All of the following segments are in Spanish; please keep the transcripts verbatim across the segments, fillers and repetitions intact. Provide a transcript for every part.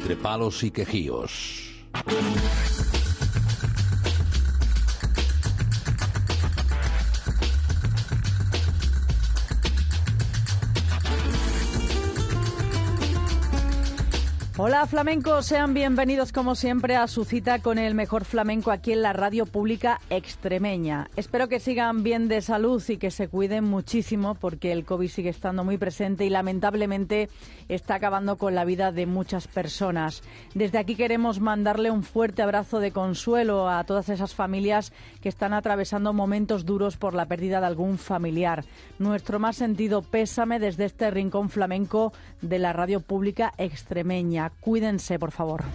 Entre palos y quejíos. Hola flamencos, sean bienvenidos como siempre a su cita con el mejor flamenco aquí en la radio pública extremeña. Espero que sigan bien de salud y que se cuiden muchísimo porque el COVID sigue estando muy presente y lamentablemente está acabando con la vida de muchas personas. Desde aquí queremos mandarle un fuerte abrazo de consuelo a todas esas familias que están atravesando momentos duros por la pérdida de algún familiar. Nuestro más sentido pésame desde este rincón flamenco de la radio pública extremeña. Cuídense, por favor.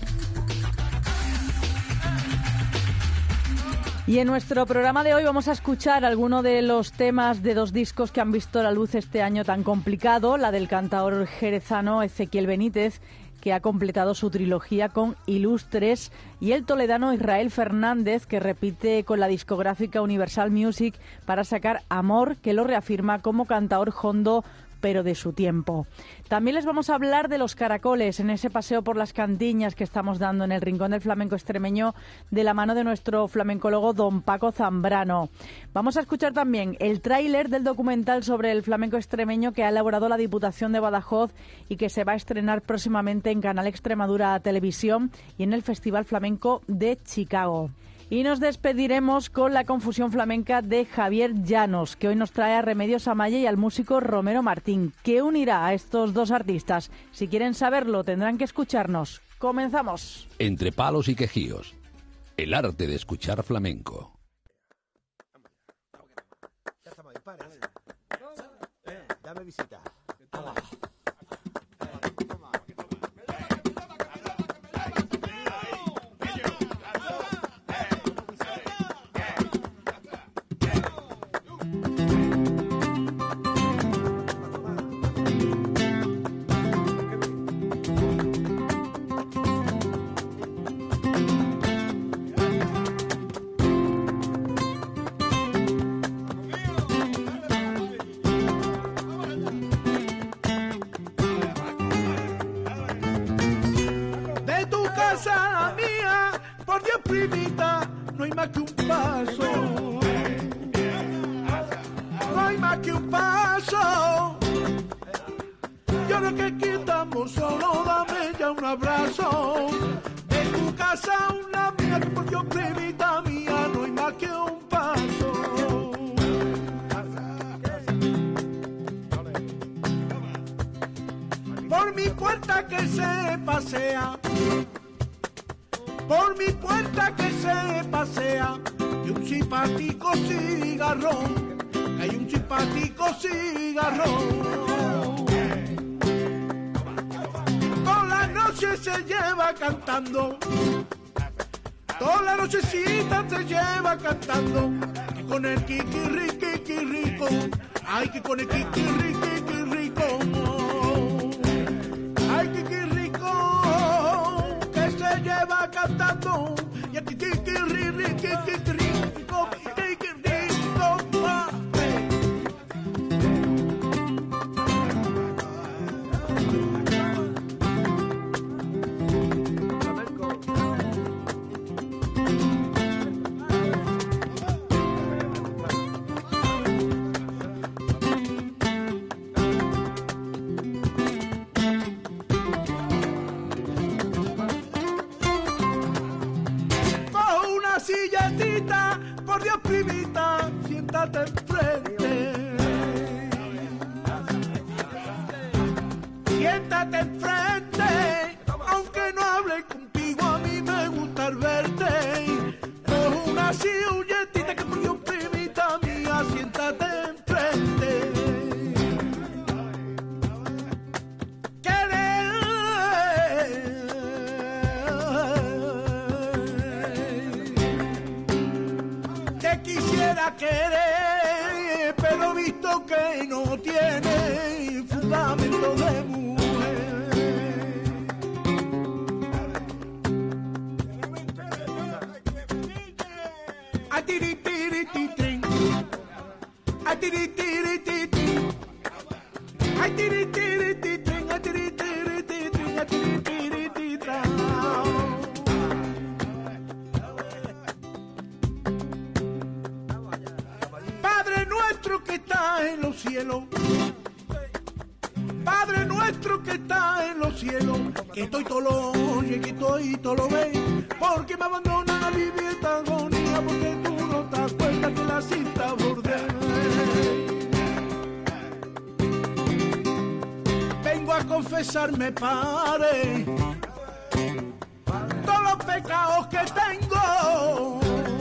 Y en nuestro programa de hoy vamos a escuchar algunos de los temas de dos discos que han visto la luz este año tan complicado, la del cantaor jerezano Ezequiel Benítez, que ha completado su trilogía con Ilustres, y el toledano Israel Fernández, que repite con la discográfica Universal Music para sacar Amor, que lo reafirma como cantaor jondo pero de su tiempo. También les vamos a hablar de los caracoles en ese paseo por las cantiñas que estamos dando en el Rincón del Flamenco Extremeño de la mano de nuestro flamencólogo don Paco Zambrano. Vamos a escuchar también el tráiler del documental sobre el flamenco extremeño que ha elaborado la Diputación de Badajoz y que se va a estrenar próximamente en Canal Extremadura Televisión y en el Festival Flamenco de Chicago. Y nos despediremos con la confusión flamenca de Javier Llanos, que hoy nos trae a Remedios Amaya y al músico Romero Martín. ¿Qué unirá a estos dos artistas? Si quieren saberlo, tendrán que escucharnos. ¡Comenzamos! Entre palos y quejíos. El arte de escuchar flamenco. Ya estamos ahí, para. Eh, dame visita. Hola. Primita, no hay más que un paso, no hay más que un paso. Yo lo que aquí estamos solo, dame ya un abrazo. De tu casa una amiga, que por Dios, primita mía, no hay más que un paso. Por mi puerta que se pasea, por mi puerta que se pasea, y un simpático cigarrón, hay un simpático cigarrón. Toda la noche se lleva cantando, toda la nochecita se lleva cantando, que con el kikirri, kikirico, ay que con el kikirri, kikirico, ay kikirico, se lleva cantando y aquí que que ri ri que que ri que que ri por Dios, primita, siéntate enfrente. Siéntate enfrente, aunque no hable contigo, a mí me gusta verte. Con una silletita que por Dios, primita mía, siéntate enfrente. Quisiera querer, pero visto que no tiene fundamento de mujer. A tiri tiri tiri, a tiri tiri tiri, a tiri tiri tiri, a tiri tiri tiri, a tiri tiri tiri. nuestro que está en los cielos, Padre nuestro que está en los cielos, que estoy todo lo oye, que estoy todo lo ve, porque me abandonan a vivir esta agonía, porque tú no te acuerdas que la cinta bordé. Vengo a confesarme, Padre, todos los pecados que tengo.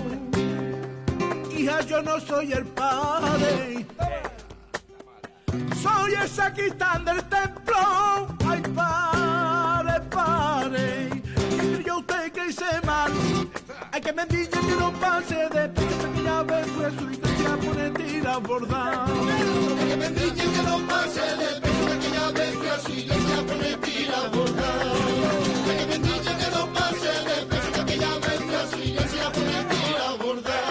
Hija, yo no soy el Padre, soy el sacristán del templo. Ay, Padre, Padre, y yo usted que hice mal, hay que me diga que no pase de pesa, que ya ves fue su iglesia pone tira bordar. Hay que me diga que no pase de pesa, que ya ves fue su iglesia pone tira bordar. Hay que me diga que no pase de pesa, que ya ves fue su iglesia pone tira bordar.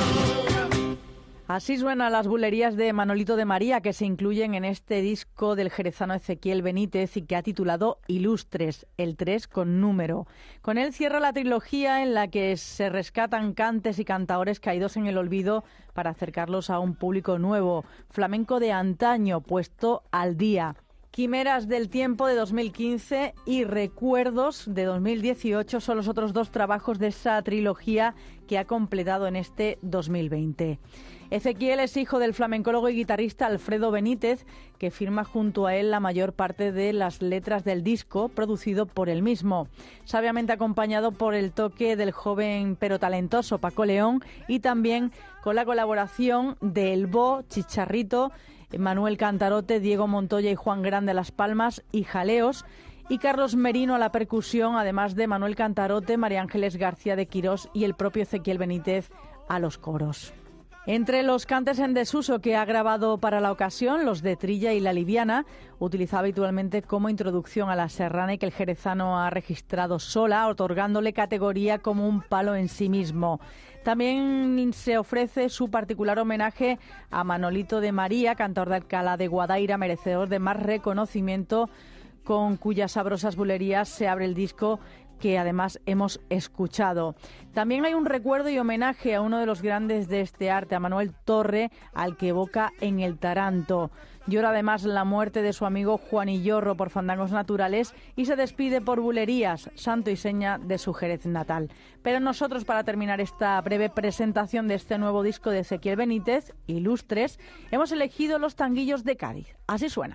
Así suenan las bulerías de Manolito de María, que se incluyen en este disco del jerezano Ezequiel Benítez y que ha titulado Ilustres, el tres con número. Con él cierra la trilogía en la que se rescatan cantes y cantaores caídos en el olvido para acercarlos a un público nuevo, flamenco de antaño, puesto al día. Quimeras del tiempo de dos mil quince y Recuerdos de dos mil dieciocho son los otros dos trabajos de esa trilogía que ha completado en este dos mil veinte. Ezequiel es hijo del flamencólogo y guitarrista Alfredo Benítez, que firma junto a él la mayor parte de las letras del disco, producido por él mismo. Sabiamente acompañado por el toque del joven pero talentoso Paco León y también con la colaboración de El Bo, Chicharrito, Manuel Cantarote, Diego Montoya y Juan Grande a las palmas y jaleos, y Carlos Merino a la percusión, además de Manuel Cantarote, María Ángeles García de Quirós y el propio Ezequiel Benítez a los coros. Entre los cantes en desuso que ha grabado para la ocasión, los de Trilla y La Liviana, utilizaba habitualmente como introducción a la serrana y que el jerezano ha registrado sola, otorgándole categoría como un palo en sí mismo. También se ofrece su particular homenaje a Manolito de María, cantor de Alcalá de Guadaira, merecedor de más reconocimiento, con cuyas sabrosas bulerías se abre el disco que además hemos escuchado. También hay un recuerdo y homenaje a uno de los grandes de este arte, a Manuel Torre, al que evoca en El Taranto. Llora además la muerte de su amigo Juan Illorro por fandangos naturales y se despide por bulerías, santo y seña de su Jerez natal. Pero nosotros, para terminar esta breve presentación de este nuevo disco de Ezequiel Benítez, Ilustres, hemos elegido los tanguillos de Cádiz. Así suena.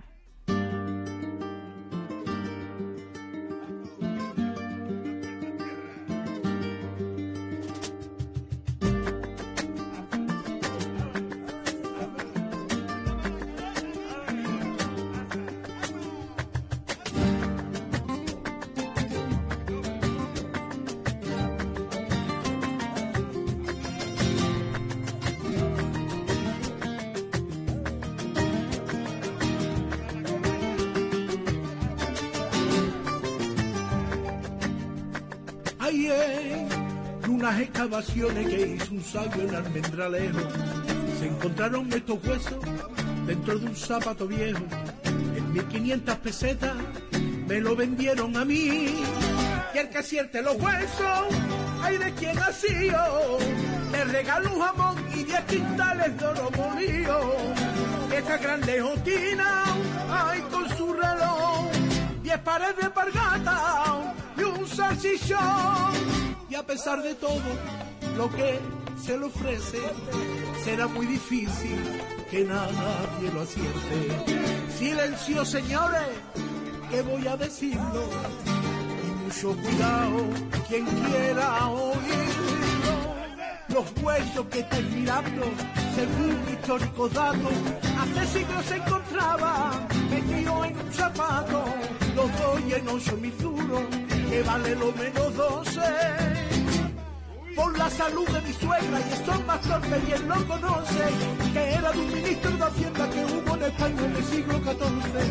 Ahí en unas excavaciones que hizo un sabio en Almendralejo, se encontraron estos huesos dentro de un zapato viejo. En mil quinientas pesetas me lo vendieron a mí. Y el que acierte los huesos, ay de quien ha sido, le regaló un jamón y diez quintales de oro molido. Esta grande jotina, ay con su reloj, diez pares de pargata y un salchichón. Y a pesar de todo lo que se le ofrece, será muy difícil que nadie lo acierte. Silencio, señores, que voy a decirlo, y mucho cuidado quien quiera oírlo. Los huesos que estáis mirando, según históricos datos, hace siglos se encontraban metidos en un zapato. Los doy en ocho mil duros, que vale lo menos doce. Por la salud de mi suegra, y esto más torpe bien lo conoce, que era de un ministro de Hacienda que hubo en España en el siglo catorce.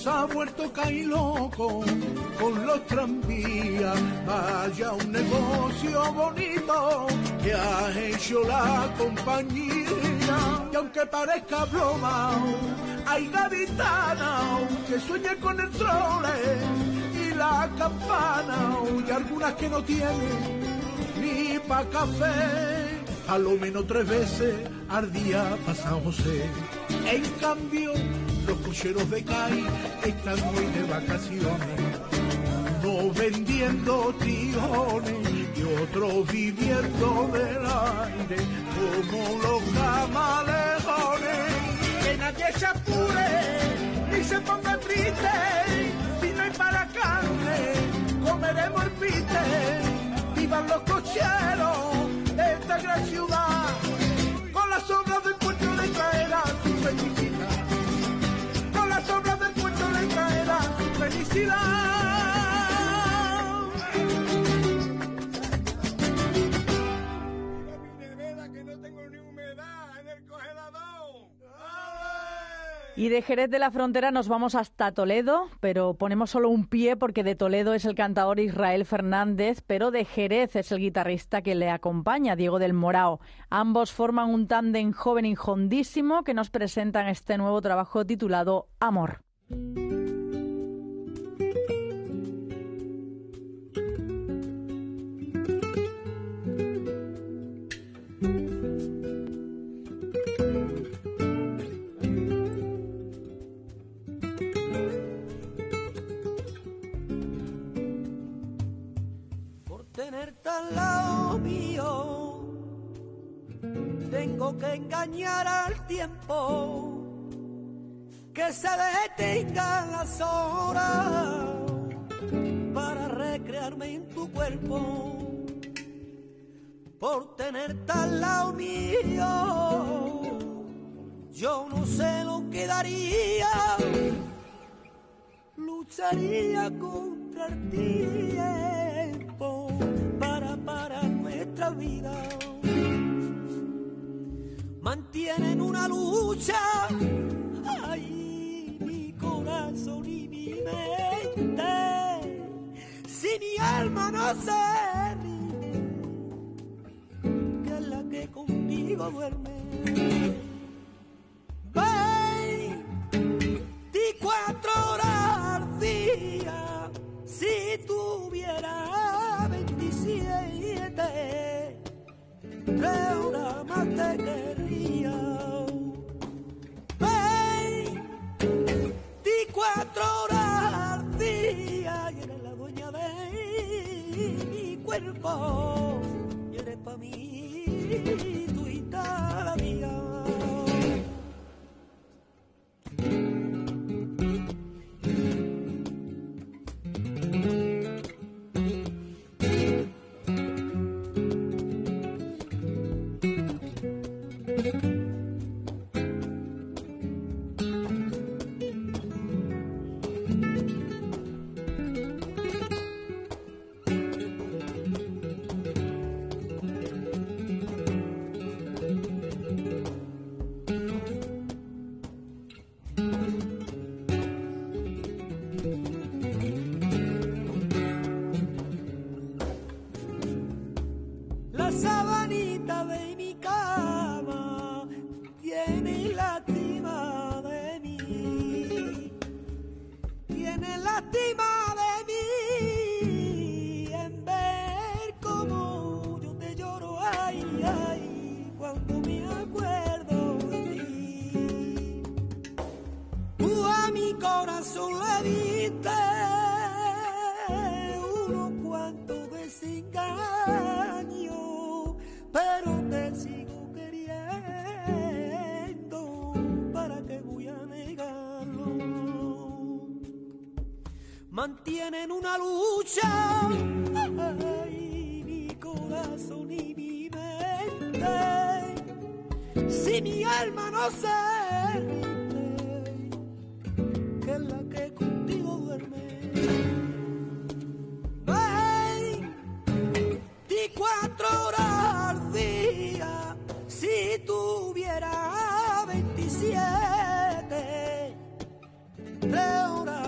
se ha vuelto caí loco con los tranvías. Vaya un negocio bonito que ha hecho la compañía. Y aunque parezca broma, hay gaditanas que sueñan con el trole y la campana, y algunas que no tienen ni pa' café. A lo menos tres veces al día pasa José. En cambio, los cocheros de Cádiz están muy de vacaciones, no vendiendo tijones y otros viviendo del aire como los camaleones. Que nadie se apure ni se ponga triste, si no hay para carne comeremos el pite. Vivan los cocheros de esta gran ciudad, con las obras del puerto le traerá su felicidad, con las obras del puerto le traerá su felicidad. Y de Jerez de la Frontera nos vamos hasta Toledo, pero ponemos solo un pie porque de Toledo es el cantador Israel Fernández, pero de Jerez es el guitarrista que le acompaña, Diego del Morao. Ambos forman un tándem joven y hondísimo que nos presentan este nuevo trabajo titulado Amor. Tenerte al lado mío, tengo que engañar al tiempo, que se detengan las horas para recrearme en tu cuerpo. Por tenerte al lado mío, yo no sé lo que daría, lucharía contra el tiempo para parar nuestra vida. Mantienen una lucha, ay, mi corazón y mi mente, si mi alma no se rinde, que es la que contigo duerme. Veinticuatro horas al día, si tuviera veintisiete, tres horas más te querría. Veinticuatro horas al día, y eres la dueña de mi cuerpo, y eres pa' mí tú y toda la vida. La sabanita de mi cama tiene lástima de mí, tiene lástima de mí, en ver como yo te lloro, ay, ay, cuando me acuerdo de ti. Tú a mi corazón le diste unos cuantos desengaños, pero te sigo queriendo, ¿para qué voy a negarlo? Mantienen una lucha, ay, mi corazón y mi mente, si mi alma no se rinde, que es la que contigo duerme. Veinticuatro horas al día, si tuviera veintisiete, tres horas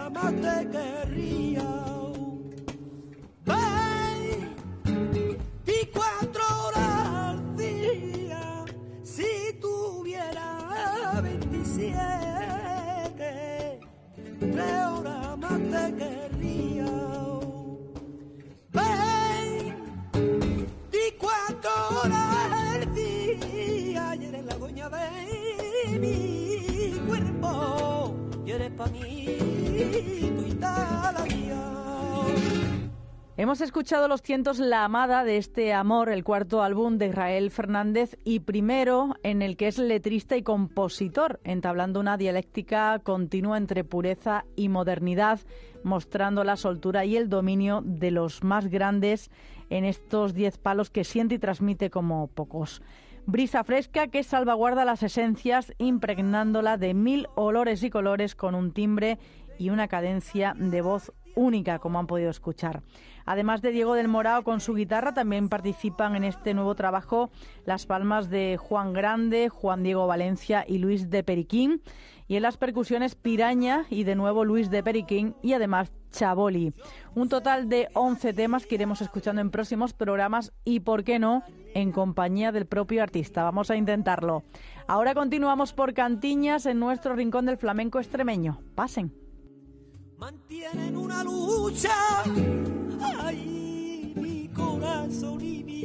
pañito y talaguía. Hemos escuchado Los Cientos, La Amada, de Este Amor, el cuarto álbum de Israel Fernández y primero en el que es letrista y compositor, entablando una dialéctica continua entre pureza y modernidad, mostrando la soltura y el dominio de los más grandes en estos diez palos que siente y transmite como pocos. Brisa fresca que salvaguarda las esencias, impregnándola de mil olores y colores con un timbre y una cadencia de voz única, como han podido escuchar. Además de Diego del Morao con su guitarra, también participan en este nuevo trabajo las palmas de Juan Grande, Juan Diego Valencia y Luis de Periquín, y en las percusiones Piraña y de nuevo Luis de Periquín y además Chaboli. Un total de once temas que iremos escuchando en próximos programas y, por qué no, en compañía del propio artista. Vamos a intentarlo. Ahora continuamos por Cantiñas en nuestro rincón del flamenco extremeño. Pasen. Mantienen una lucha, ay, mi corazón y mi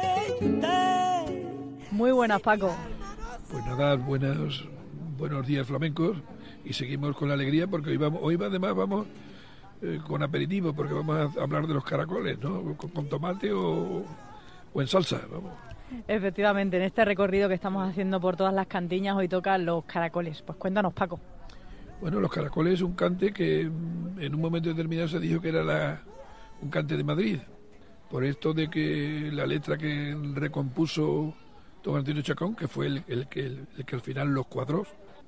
mente. Muy buenas, Paco. Pues nada, buenos, buenos días flamencos, y seguimos con la alegría porque hoy vamos, hoy además vamos eh, con aperitivo, porque vamos a hablar de los caracoles, ¿no? Con, con tomate o, o en salsa, vamos. Efectivamente, en este recorrido que estamos haciendo por todas las cantiñas hoy tocan los caracoles. Pues cuéntanos, Paco. Bueno, los caracoles es un cante que en un momento determinado se dijo que era la, un cante de Madrid, por esto de que la letra que recompuso don Antonio Chacón, que fue el, el, que, el, el que al final los cuadró,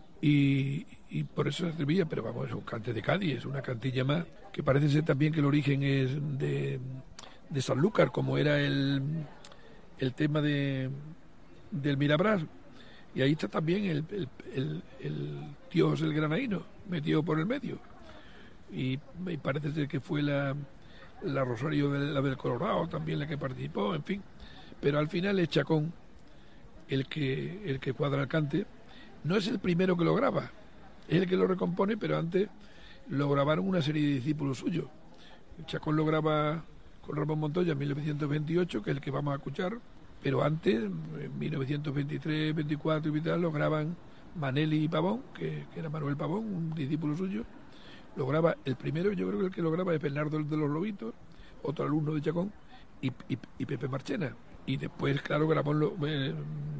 y, y por eso se servía, pero vamos, es un cante de Cádiz, es una cantilla más, que parece ser también que el origen es de, de Sanlúcar, como era el, el tema de del Mirabrás. Y ahí está también el, el, el, el tío José el Granaíno, metido por el medio. Y, y parece ser que fue la, la Rosario de la del Colorado también la que participó, en fin. Pero al final es Chacón el que, el que cuadra el cante. No es el primero que lo graba, es el que lo recompone, pero antes lo grabaron una serie de discípulos suyos. Chacón lo graba con Ramón Montoya en mil novecientos veintiocho, que es el que vamos a escuchar. Pero antes, en mil novecientos veintitrés, veinticuatro y tal, lo graban Maneli y Pavón, que, que era Manuel Pavón, un discípulo suyo. Lo graba el primero, yo creo que el que lo graba es Bernardo de los Lobitos, otro alumno de Chacón, y, y, y Pepe Marchena. Y después, claro, grabó lo, eh,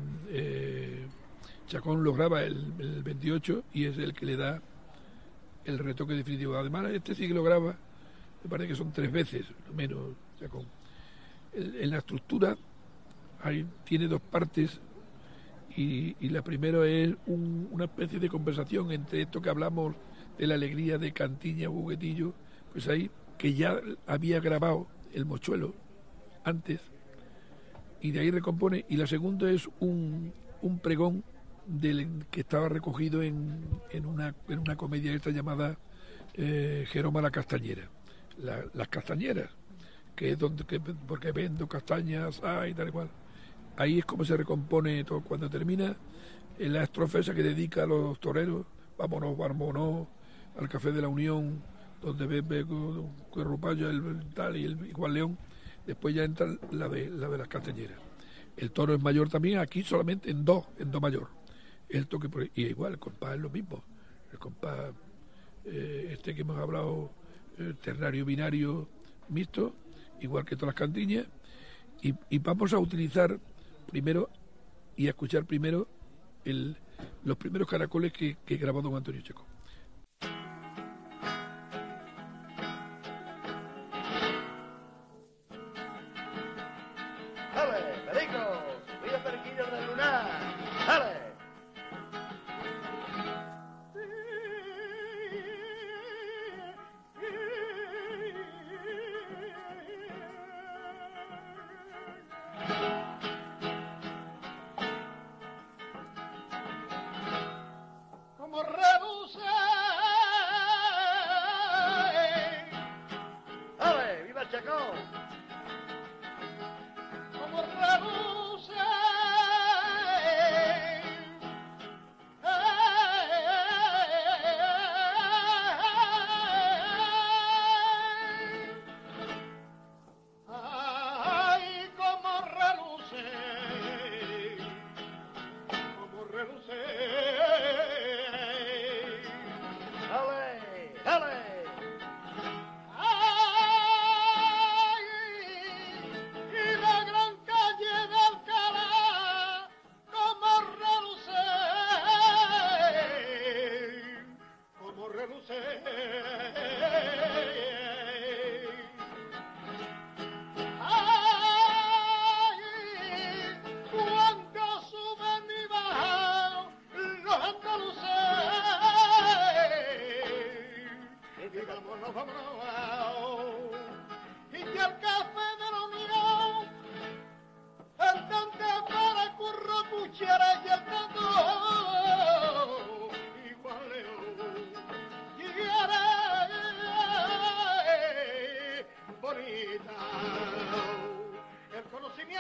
eh, Chacón lo graba el, el veintiocho y es el que le da el retoque definitivo. Además, este sí que lo graba, me parece que son tres veces, lo menos, Chacón. El, en la estructura Hay, tiene dos partes y, y la primera es un, una especie de conversación entre esto que hablamos de la alegría de Cantiña, Buguetillo, pues ahí que ya había grabado el mochuelo antes y de ahí recompone, y la segunda es un, un pregón del, que estaba recogido en, en, una, en una comedia esta llamada eh, Jeroma la Castañera, la, las castañeras, que es donde que, porque vendo castañas hay tal y cual. Ahí es como se recompone todo. Cuando termina en la estrofa esa que dedica a los toreros, vámonos, vámonos al Café de la Unión, donde bebe con Rupalla el tal y el igual León. Después ya entra la de la de las castañeras. El toro es mayor también, aquí solamente en do, en do mayor. El toque por, y igual el compás es lo mismo. El compás eh, este que hemos hablado, el ternario binario mixto, igual que todas las cantiñas, y, y vamos a utilizar primero y a escuchar primero el, los primeros caracoles que, que grabó don Antonio Chacón. ¡Ale, pericos! ¡Viva periquillos del lunar! ¡Ale! Como reduce. ¡Ale! ¡Viva Chacón! Como reduce.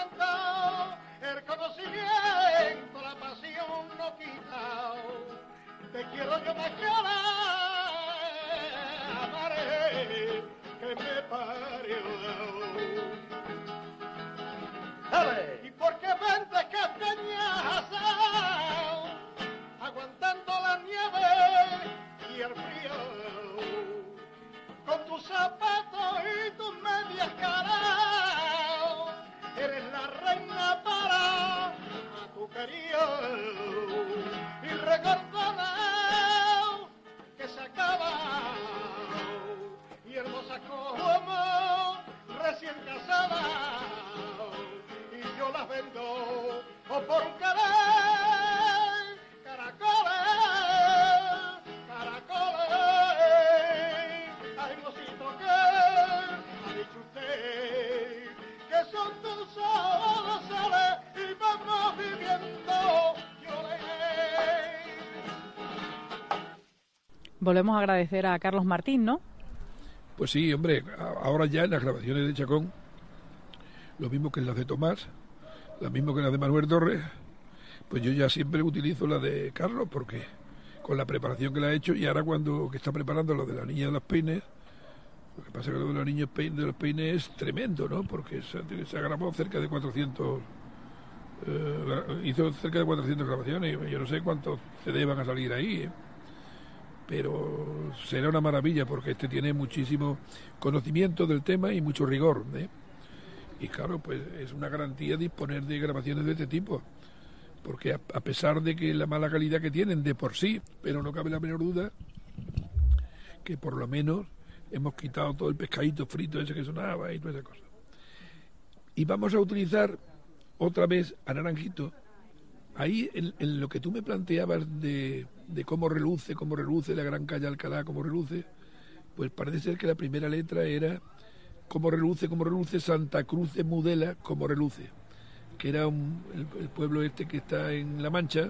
sentimiento, el conocimiento, la pasión no quita. Te quiero, yo te quiero, amaré, que me parió. ¡Dale! ¿Y por qué ventes que tenías aguantando la nieve y el frío? Con tus zapatos y tus medias caras, eres la reina para a tu querido. Y recordona que se acaba, y hermosa como recién casada, y yo las vendo o por un querer, caracoles, caracoles. Ay, mocito, que ha dicho usted que son tus ojos soles y vamos viviendo, yo le... Volvemos a agradecer a Carlos Martín, ¿no? Pues sí, hombre, ahora ya en las grabaciones de Chacón, lo mismo que en las de Tomás, lo mismo que en las de Manuel Torres, pues yo ya siempre utilizo la de Carlos, porque con la preparación que la ha hecho, y ahora cuando que está preparando lo de la niña de los peines, lo que pasa es que lo de los niños peines, de los peines es tremendo, ¿no? Porque se, se grabó cerca de cuatrocientos, eh, hizo cerca de cuatrocientas grabaciones, y yo no sé cuántos C D van a salir ahí, ¿eh? Pero será una maravilla, porque este tiene muchísimo conocimiento del tema y mucho rigor, ¿eh? Y claro, pues es una garantía disponer de grabaciones de este tipo, porque a, a pesar de que la mala calidad que tienen de por sí, pero no cabe la menor duda que por lo menos hemos quitado todo el pescadito frito ese que sonaba y toda esa cosa. Y vamos a utilizar otra vez a Naranjito. Ahí en, en lo que tú me planteabas de, de cómo reluce, cómo reluce la Gran Calle Alcalá, cómo reluce, pues parece ser que la primera letra era cómo reluce, cómo reluce Santa Cruz de Mudela, cómo reluce, que era un, el, el pueblo este que está en La Mancha,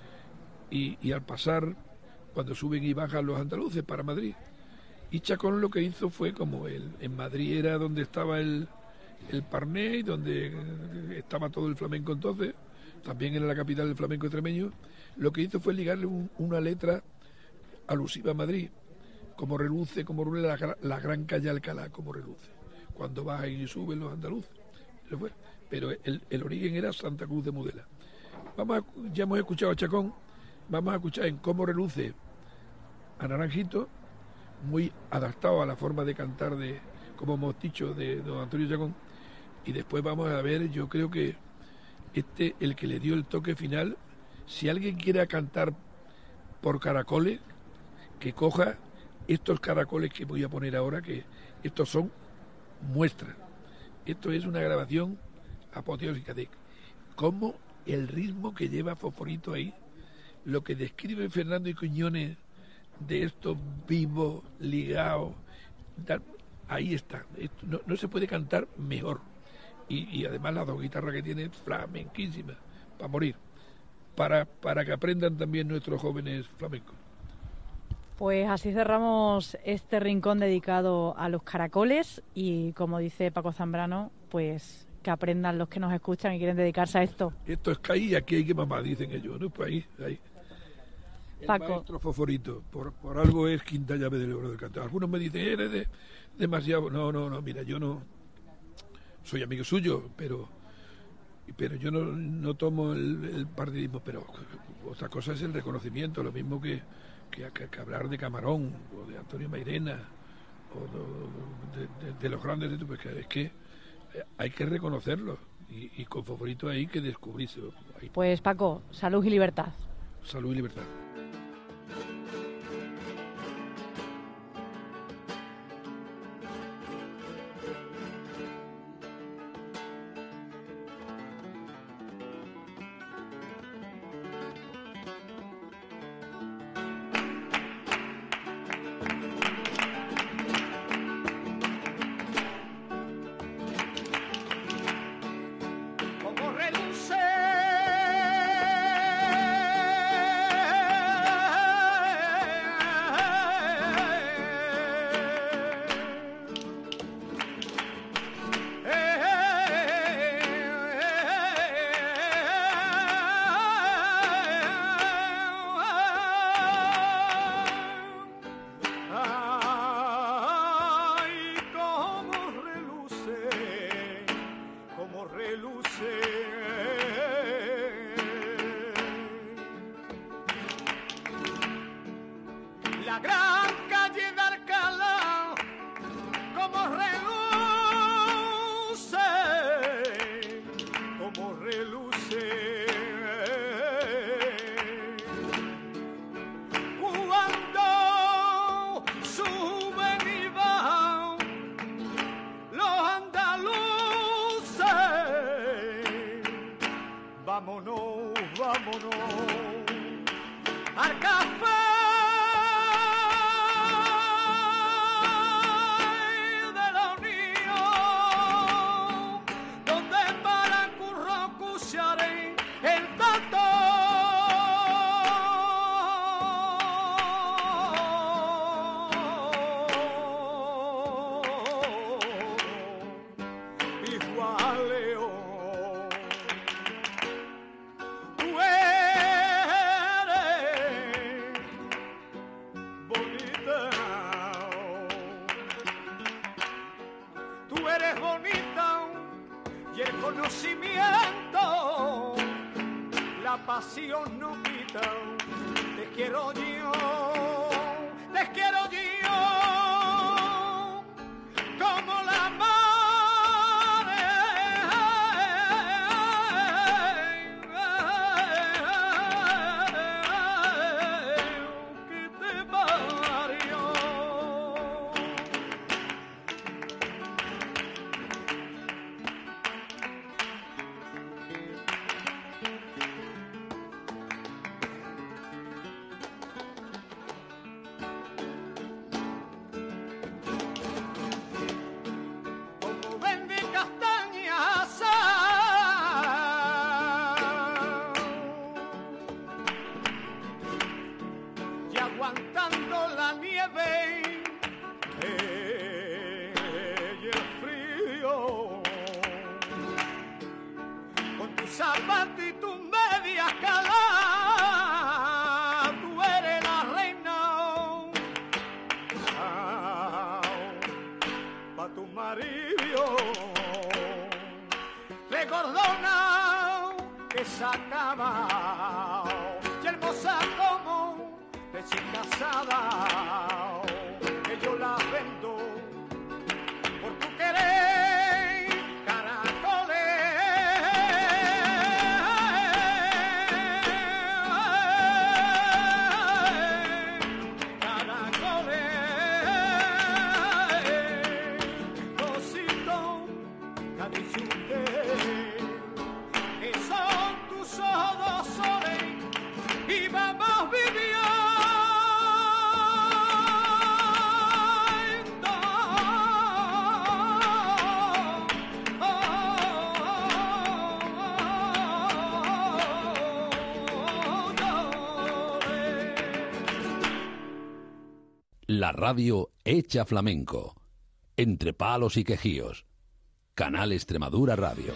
y, y al pasar, cuando suben y bajan los andaluces para Madrid. Y Chacón lo que hizo fue, como el, en Madrid era donde estaba el, el Parné y donde estaba todo el flamenco entonces, también era la capital del flamenco extremeño, lo que hizo fue ligarle un, una letra alusiva a Madrid, como reluce, como reluce la, la Gran Calle Alcalá, como reluce, cuando bajan y suben los andaluces. Eso fue. Pero el, el origen era Santa Cruz de Mudela. Vamos a, ya hemos escuchado a Chacón, vamos a escuchar en cómo reluce a Naranjito, muy adaptado a la forma de cantar de, como hemos dicho, de don Antonio Chacón, y después vamos a ver, yo creo que este, el que le dio el toque final, si alguien quiere cantar por caracoles, que coja estos caracoles que voy a poner ahora, que estos son muestras. Esto es una grabación apoteósica de cómo el ritmo que lleva Fosforito ahí, lo que describe Fernando y Quiñones de estos vivos, ligados, tal, ahí está. Esto no, no se puede cantar mejor. Y, y además las dos guitarras que tiene, flamenquísimas, para morir. Para, para que aprendan también nuestros jóvenes flamencos. Pues así cerramos este rincón dedicado a los caracoles y, como dice Paco Zambrano, pues que aprendan los que nos escuchan y quieren dedicarse a esto. Esto es caí, aquí hay que mamá, dicen ellos, ¿no? Pues ahí, ahí. El Paco. maestro Fosforito, por, por algo es quinta llave del oro del canto. Algunos me dicen, eres de, demasiado... No, no, no, mira, yo no... Soy amigo suyo, pero... pero yo no, no tomo el, el partidismo, pero otra cosa es el reconocimiento, lo mismo que, que, que hablar de Camarón, o de Antonio Mairena, o de, de, de, de los grandes de tu pesca. Es que hay que reconocerlo, y, y con Fosforito hay que descubrirse. Ahí. Pues Paco, salud y libertad. Salud y libertad. la gran calle de Alcalá, como reluce, como reluce. Cuando suben y bajan los andaluces, vámonos, vámonos al café de la Unión, donde para curro cucharé el tato. Conocimiento, la pasión no quita. Te quiero yo, te quiero yo, como la madre que te parió. Aguantando la nieve eh, y el frío, con tus zapatos y tus medias caladas, tú eres la reina ah, pa' tu marido. Recordona que se acaba y hermosa como recién casada, que yo la vendo por tu querer, caracoles, caracoles, cosito, que dice usted, que son tus ojos dos soles y vamos viviendo. La radio hecha flamenco. Entre palos y quejíos. Canal Extremadura Radio.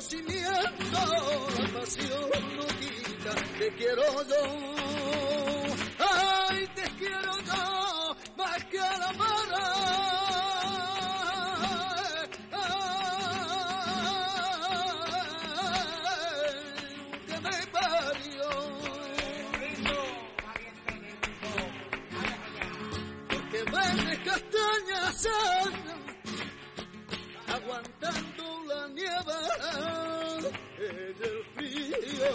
conocimiento, la pasión no quita, te quiero yo, ay, te quiero yo, más que a la mara, que me parió, porque verdes castañas aguantando la nieve en el frío.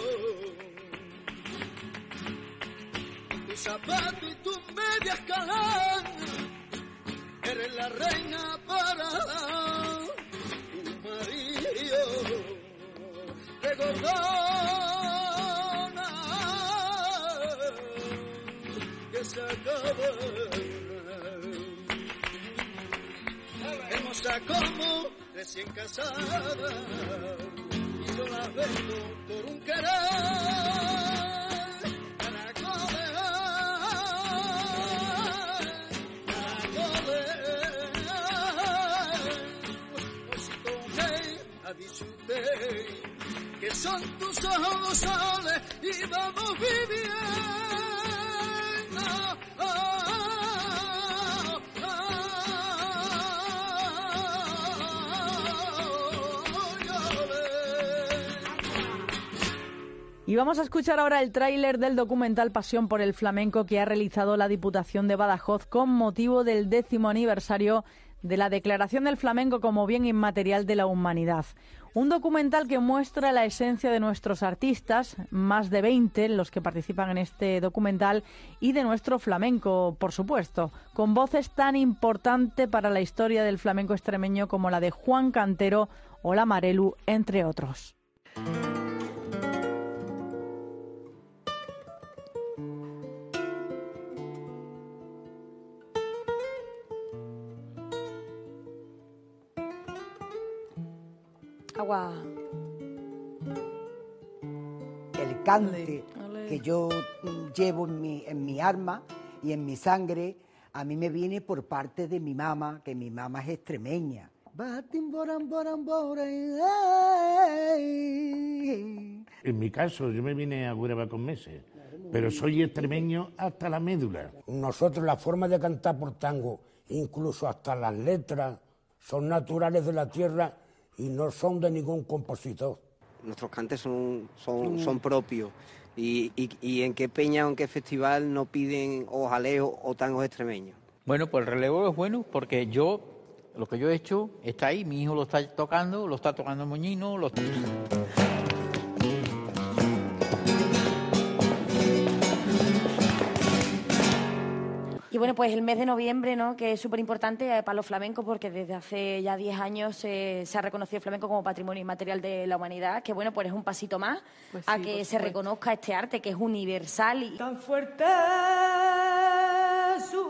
Tu zapato y tus medias calan, eres la reina para tu marido. De gordona que se acaba. Hermosa como recién casada, y yo la vendo por un querer. Caracoles, caracoles, osito hey, ha dicho usted que son tus ojos los soles y vamos viviendo. Oh, Y vamos a escuchar ahora el tráiler del documental Pasión por el Flamenco que ha realizado la Diputación de Badajoz con motivo del décimo aniversario de la Declaración del Flamenco como Bien Inmaterial de la Humanidad. Un documental que muestra la esencia de nuestros artistas, más de veinte los que participan en este documental, y de nuestro flamenco, por supuesto, con voces tan importantes para la historia del flamenco extremeño como la de Juan Cantero o la Marelu, entre otros. Agua. El cante que yo llevo en mi, en mi alma y en mi sangre, a mí me viene por parte de mi mamá, que mi mamá es extremeña. En mi caso, yo me vine a Huelva con meses, pero soy extremeño hasta la médula. Nosotros la forma de cantar por tango, incluso hasta las letras, son naturales de la tierra y no son de ningún compositor. Nuestros cantes son, son, son propios. Y, y, y en qué peña o en qué festival no piden o jaleo o tangos extremeños. Bueno, pues el relevo es bueno porque yo, lo que yo he hecho está ahí, mi hijo lo está tocando, lo está tocando el moñino, lo está... Y bueno, pues el mes de noviembre, ¿no?, que es súper importante para los flamencos porque desde hace ya diez años eh, se ha reconocido el flamenco como patrimonio inmaterial de la humanidad, que bueno, pues es un pasito más pues sí, a que se reconozca este arte que es universal. Y... Tan fuerte su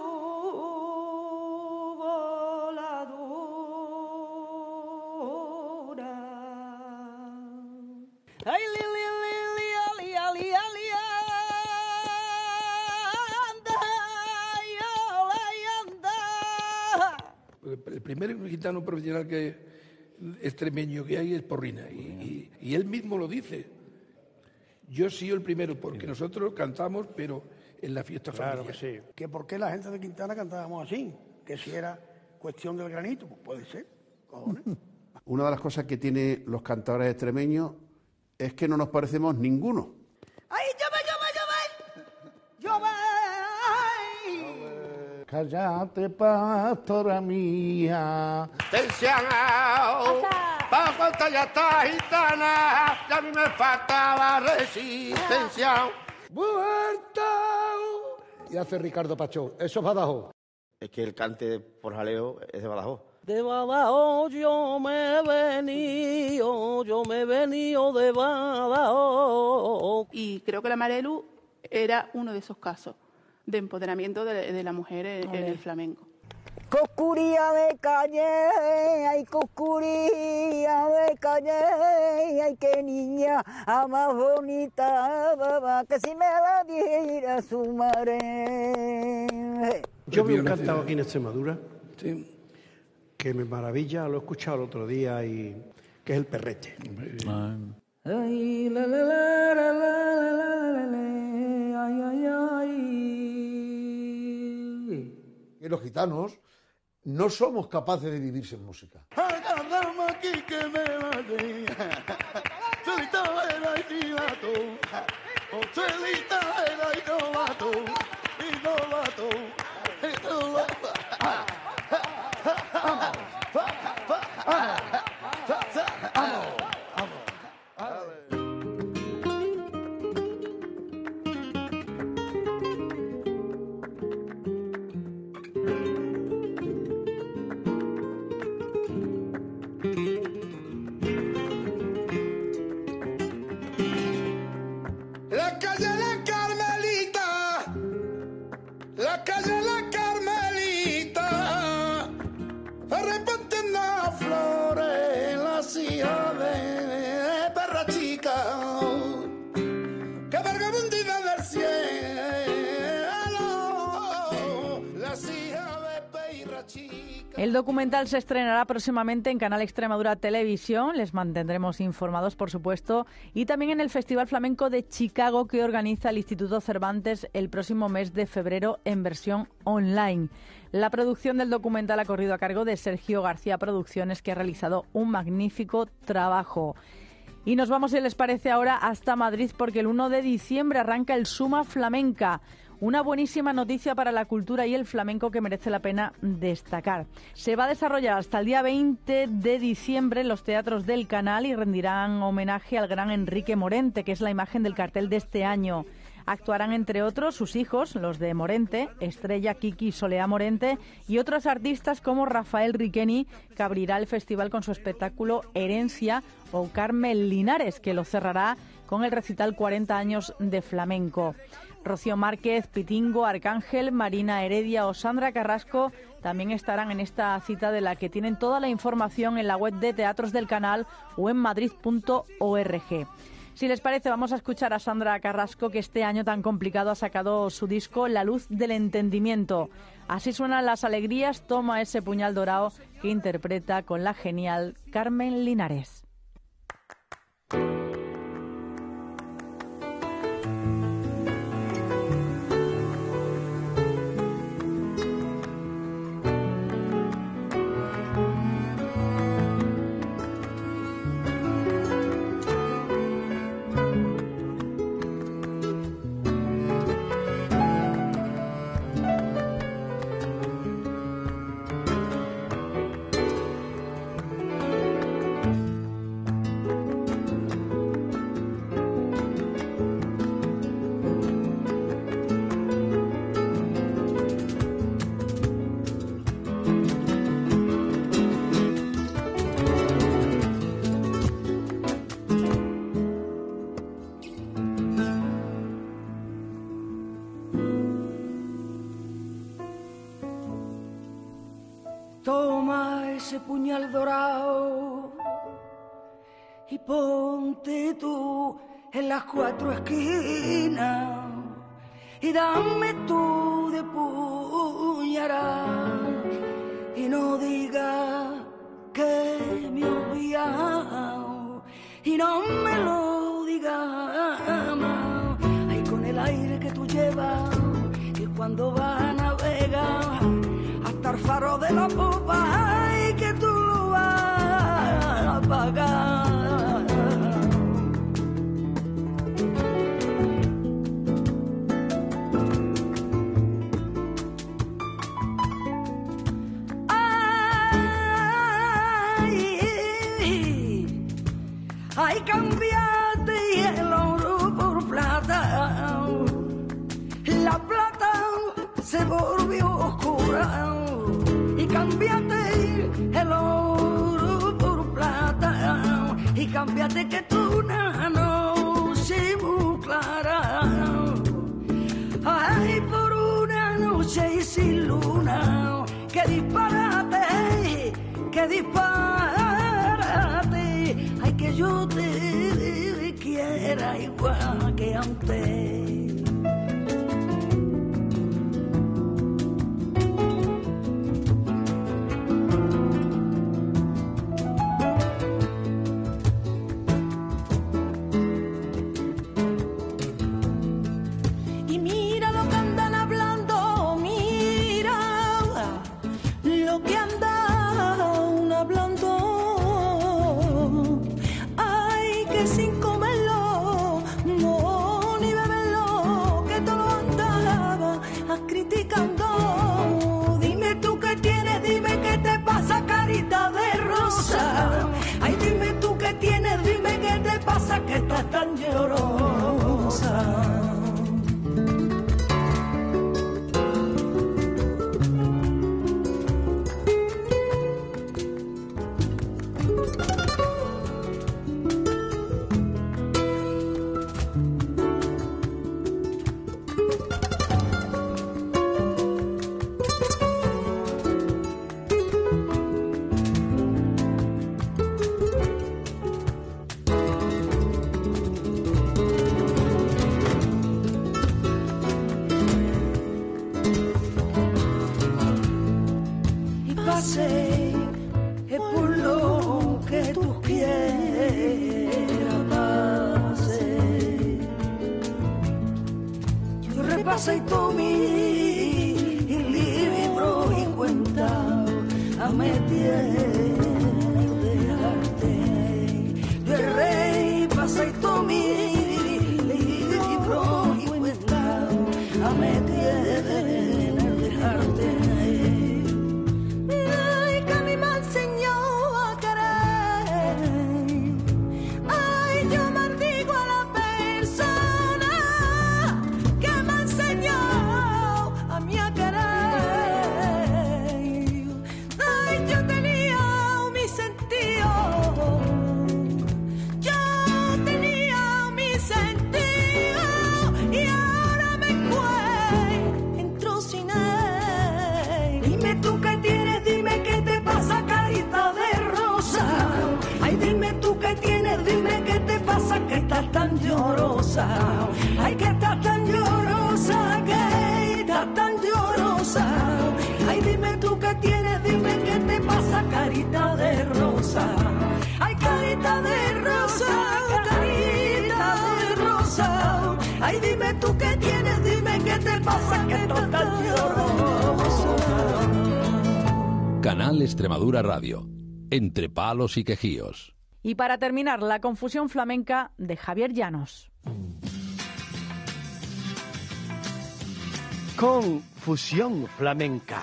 voladura. Ay, li, li, li, li, li, li, li, li. El primer gitano profesional que extremeño que hay es Porrina y, y, y él mismo lo dice. Yo he sido el primero porque nosotros cantamos, pero en la fiesta claro familiar. Que sí. Que por qué la gente de Quintana cantábamos así, que si era cuestión del granito, pues puede ser, cojones. Una de las cosas que tienen los cantadores extremeños es que no nos parecemos ninguno. ¡Ay, llove, llove, llove! ¡Llove! Cállate, pastora mía. Tensiao, para contar ya esta gitana, ya a mí me faltaba resistencia. ¡Vuelta! Y hace Ricardo Pachón, eso es Badajoz. Es que el cante por jaleo es de Badajoz. De Badajoz yo me he venido, yo me he venido de Badajoz. Y creo que la Marelu era uno de esos casos de empoderamiento de, de la mujer en, en el flamenco. Coscuría de calle, ay coscuría de calle, ay qué niña a más bonita, baba, que si me la diera su madre. Yo vi un cantado aquí en Extremadura, sí, que me maravilla, lo he escuchado el otro día y que es el perrete. Ay, la, la, la, la, la, la, la, la, ay, ay, ay. Y los gitanos no somos capaces de vivir sin música. Agarramos aquí que me vale. Chelita era y novato. Oh, Chelita era y novato. Y novato. Y novato. Vamos. Vamos. La calle La Carmelita, la calle La Carmelita, repartiendo flores en la silla de perra chica, que vagabundina del cielo, la silla de perra chica. El documental se estrenará próximamente en Canal Extremadura Televisión, les mantendremos informados, por supuesto, y también en el Festival Flamenco de Chicago que organiza el Instituto Cervantes el próximo mes de febrero en versión online. La producción del documental ha corrido a cargo de Sergio García Producciones, que ha realizado un magnífico trabajo. Y nos vamos, si les parece, ahora hasta Madrid, porque el uno de diciembre arranca el Suma Flamenca. Una buenísima noticia para la cultura y el flamenco que merece la pena destacar. Se va a desarrollar hasta el día veinte de diciembre en los teatros del Canal y rendirán homenaje al gran Enrique Morente, que es la imagen del cartel de este año. Actuarán, entre otros, sus hijos, los de Morente, Estrella, Kiki y Soleá Morente, y otros artistas como Rafael Riqueni, que abrirá el festival con su espectáculo Herencia, o Carmen Linares, que lo cerrará con el recital cuarenta años de flamenco. Rocío Márquez, Pitingo, Arcángel, Marina Heredia o Sandra Carrasco también estarán en esta cita, de la que tienen toda la información en la web de Teatros del Canal o en madrid punto org. Si les parece, vamos a escuchar a Sandra Carrasco, que este año tan complicado ha sacado su disco La Luz del Entendimiento. Así suenan las alegrías, toma ese puñal dorado, que interpreta con la genial Carmen Linares. Toma ese puñal dorado y ponte tú en las cuatro esquinas y dame tú de puñará y no digas que me he olvidado y no me lo digas más. Ay, con el aire que tú llevas y cuando vas a navegar hasta el faro de la popa, ay, que tú lo vas a pagar. Ay, ay, cambiate el oro por plata, la plata se volvió oscura. Cámbiate el oro por plata y cámbiate que tú una noche muy clara. Ay, por una noche y sin luna, que disparate, que disparate. Ay, que yo te quiera igual que antes. tan llorosa. Es por lo que tú quieras pase. Yo repasé y tomé libro y cuenta a meter dejarte. Yo rey pasé y tomé libro y cuenta a meter dejarte. Ay, que estás tan llorosa, que estás tan llorosa. Ay, dime tú qué tienes, dime qué te pasa, carita de rosa. Ay, carita de rosa, carita de rosa. Ay, dime tú qué tienes, dime qué te pasa, que estás tan llorosa. Canal Extremadura Radio, entre palos y quejíos. Y para terminar, la confusión flamenca de Javier Llanos. Confusión flamenca.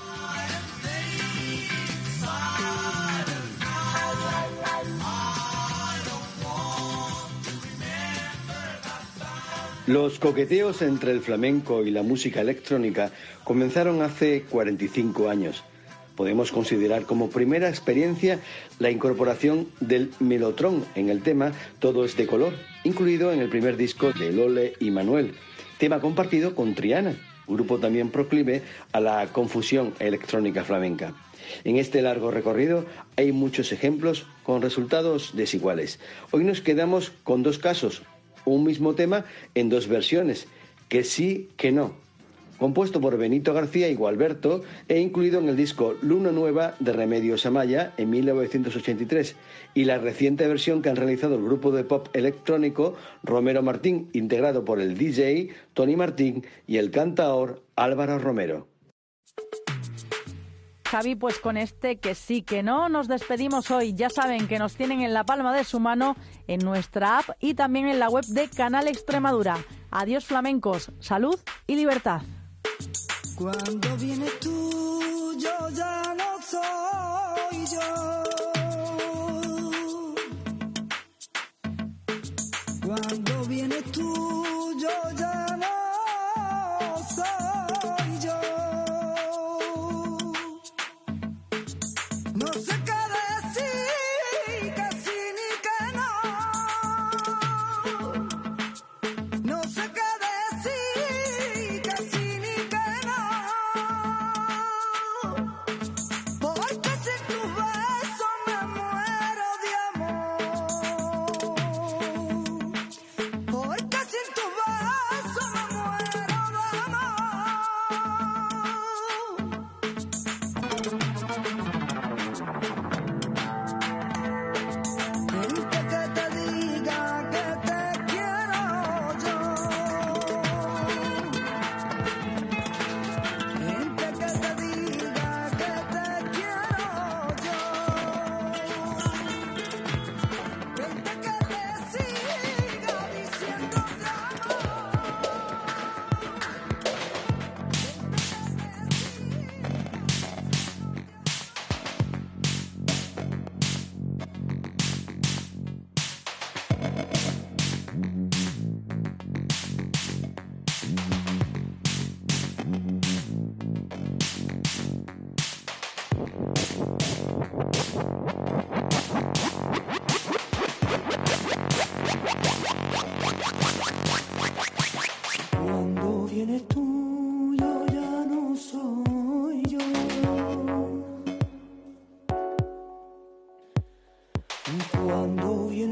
Los coqueteos entre el flamenco y la música electrónica comenzaron hace cuarenta y cinco años. Podemos considerar como primera experiencia la incorporación del melotrón en el tema Todo es de color, incluido en el primer disco de Lole y Manuel, tema compartido con Triana, grupo también proclive a la confusión electrónica flamenca. En este largo recorrido hay muchos ejemplos con resultados desiguales. Hoy nos quedamos con dos casos, un mismo tema en dos versiones, que sí, que no. Compuesto por Benito García y Gualberto e incluido en el disco Luna Nueva de Remedios Amaya en mil novecientos ochenta y tres y la reciente versión que han realizado el grupo de pop electrónico Romero Martín, integrado por el D J Tony Martín y el cantaor Álvaro Romero. Javi, pues con este que sí, que no, nos despedimos hoy. Ya saben que nos tienen en la palma de su mano en nuestra app y también en la web de Canal Extremadura. Adiós flamencos, salud y libertad. Cuando vienes tú, yo ya no soy yo. Cuando vienes tú, yo ya no soy yo. No sé qué decir, que sí ni que no. No sé qué decir, que sí ni que no. Porque sin tus besos me muero de amor. Porque sin tus besos me muero de amor.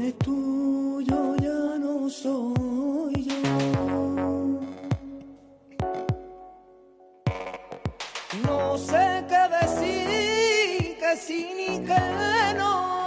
eres tú, yo ya no soy yo. No sé qué decir, que sí ni que no.